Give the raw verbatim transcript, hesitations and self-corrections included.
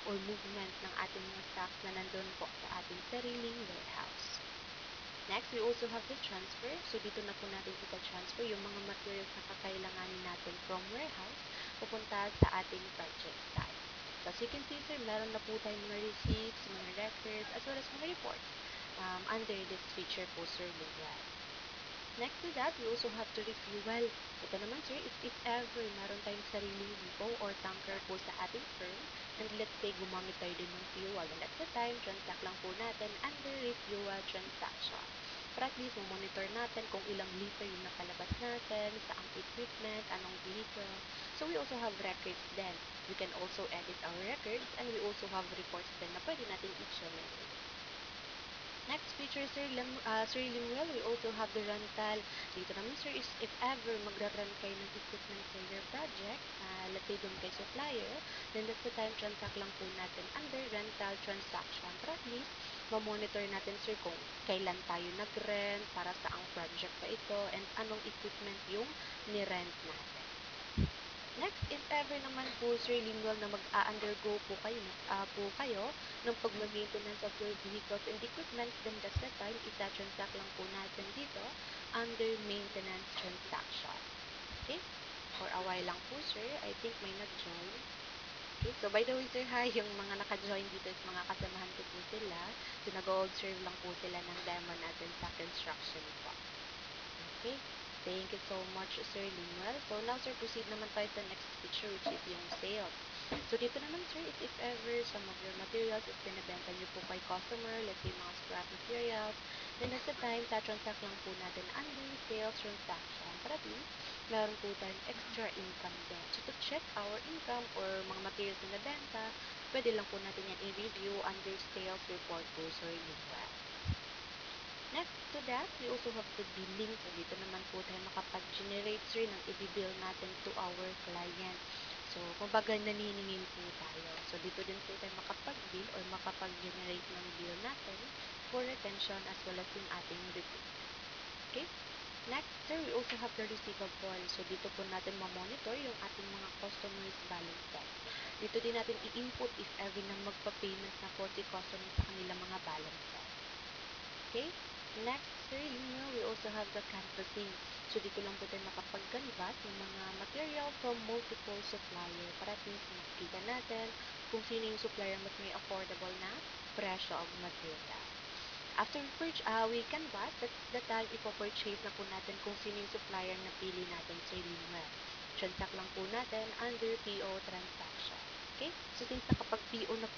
or movement ng ating mga stocks na nandun po sa ating sariling warehouse. Next, we also have the transfer. So, dito na po natin ita-transfer yung mga materials na kakailanganin natin from warehouse pupunta sa ating project site. So, as you can see, sir, meron na po tayong mga receipts, mga records, as well as mga reports um, under this feature po, sir, Lingwell. Next to that, we also have to refuel. Ito naman, sir, is if ever meron tayong sariling depot or tanker po sa ating firm, and let's say gumamit tayo din ng fuel, and at the time, transact lang po natin under refuel transaction. Para at least, monitor natin kung ilang liter yung nakalabas natin, saang equipment, anong vehicle. So, we also have records then. We can also edit our records, and we also have reports then na pwede natin i-generate. Next feature, Sir, Lim, uh, Sir Limuel, we also have the rental. Dito naman, sir, is if ever magra-rent kayo ng equipment for your project, uh, let's say doon kay supplier, then that's the time transact lang po natin under rental transaction. Para at least, ma-monitor natin, sir, kung kailan tayo nag-rent, para sa ang project pa ito, and anong equipment yung ni-rent natin. Next, if ever naman po, Sir Lingual, na mag-a-undergo po kayo, uh, po kayo ng pag-maintenance of your vehicles and equipment, then that's the time, ita-transact lang po natin dito under maintenance transaction. Okay? For a while lang po, sir. I think may nag-join. Okay, so by the way, sir, hi, yung mga naka-join dito is mga kasamahan ko po sila. So, nag-observe lang po sila ng demo natin sa construction po. Okay? Thank you so much, Sir Limuel. So, now, sir, proceed naman tayo sa next feature, which is yung sales. So, dito naman, sir, is if ever some of your materials is binibenta nyo po kay customer, let's say mga scrap materials, then at the time, ta-transact lang po natin under sales transaction. Para at least, meron po tayong extra income din. So, to check our income or mga materials na nabenta, pwede lang po natin yan i-review under sales report po, Sir Limuel. Next to that, we also have the billing. So, dito naman po tayo makapag-generate, sir, ng i-bill natin to our client. So, kumbaga naniningil po tayo. So, dito din po tayo makapag-bill or makapag-generate ng bill natin for retention as well as yung ating repayment. Okay? Next, sir, we also have the receivable. So, dito po natin ma-monitor yung ating mga customers' balances. Dito din natin i-input if ever na magpa-payment na po si customer sa kanilang mga balances. Okay? Next, sir, Limuel, we also have the canvassing. So, dito lang po tayo makapag-canvas ng mga material from multiple supplier para at least makita natin kung sino yung supplier mas may affordable na presyo of material. After we, purch, uh, we canvas, that's the time ipo-purchase na po natin kung sino yung supplier na pili natin, sir, Limuel. Transact lang po natin under P O transaction. Okay? So, since nakapag-P O na po